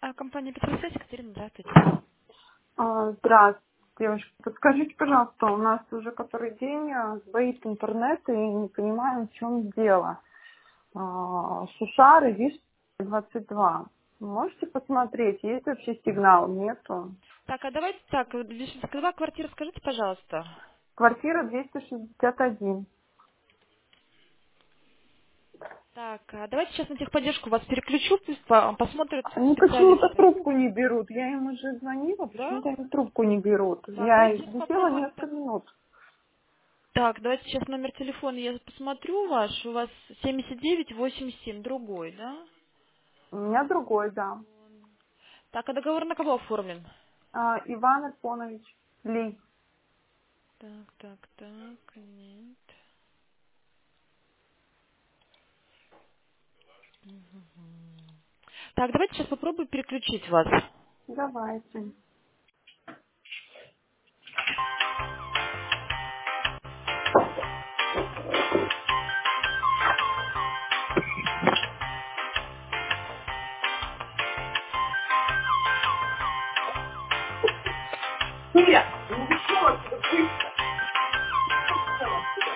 Компания Петросвязь, Екатерина, здравствуйте. Здравствуйте, девушка. Подскажите, пожалуйста, у нас уже который день сбоит интернет и не понимаем, в чем дело. Шушары, ВИШ 22. Можете посмотреть, есть вообще сигнал? Нету. Так, а давайте так, Вишенская 2, квартира, скажите, пожалуйста. Квартира 261. Так, давайте сейчас на техподдержку вас переключу, пусть посмотрят Они почему-то специалисты. трубку не берут. Я им уже звонила, Да? почему-то они трубку не берут. Так, Я давайте сейчас летела попробуем. несколько минут. Так, давайте сейчас номер телефона я посмотрю ваш. У вас 7987, другой, да? У меня другой, да. Так, а договор на кого оформлен? Иван Альфонович Ли. Так, нет. Так, давайте сейчас попробую переключить вас. Давайте. Нет, ну ушел отсюда быстро. Ушел отсюда.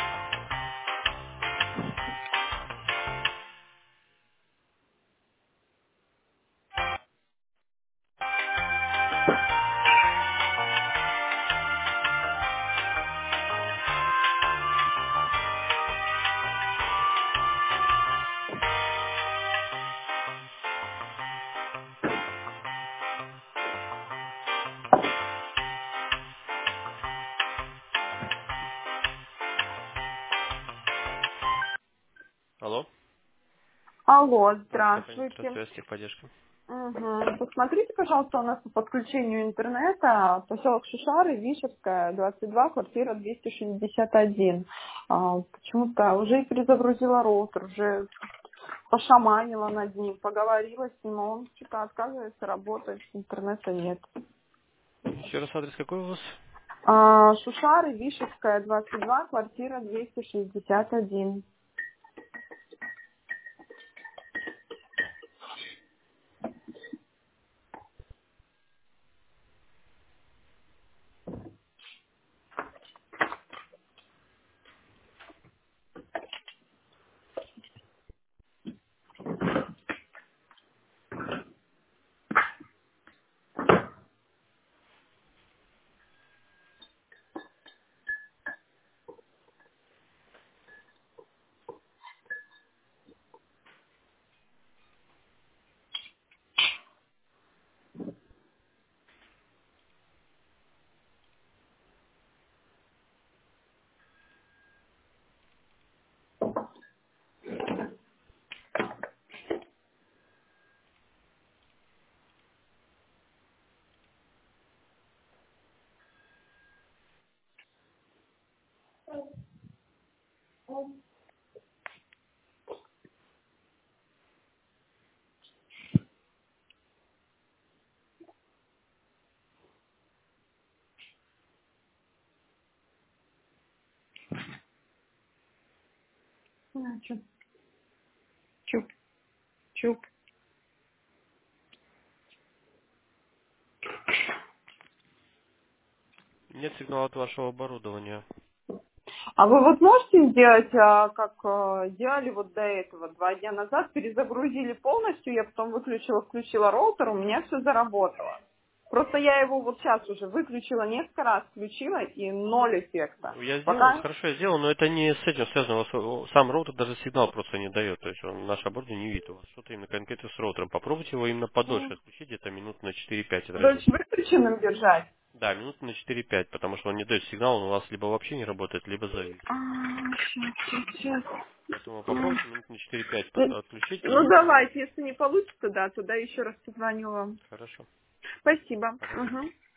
Алло, Алло, компания здравствуйте. Петросвязь, техподдержка. Посмотрите, пожалуйста, у нас по подключению интернета поселок Шишары, Вишерская, 22, квартира 261. Почему-то уже перезагрузила роутер, уже пошаманила над ним, поговорила с ним, а он что-то отказывается работать, интернета нет. Еще раз адрес какой у вас? Шушары, Вишерская, 22, квартира 261. Чуп, чуп, чуп. Нет сигнала от вашего оборудования. А вы вот можете сделать, как делали вот до этого, 2 дня назад, перезагрузили полностью, я потом выключила, включила роутер, у меня все заработало. Просто я его вот сейчас уже выключила несколько раз, включила и ноль эффекта. Я сделал, Пока хорошо я сделал, но это не с этим связано. У вас, сам роутер даже сигнал просто не дает. То есть он наше оборудование не видит у вас. Что-то именно конкретно с роутером. Попробуйте его именно подольше отключить, где-то минут на 4-5 дольше разница. выключенным держать. Да, минут на 4-5, потому что он не дает сигнал, он у вас либо вообще не работает, либо завис. Сейчас. Поэтому попробуйте минут на 4-5 Ну, отключить ну, и... давайте, если не получится, да, тогда еще раз позвоню вам. Хорошо. Спасибо. Пожалуйста. Мгм.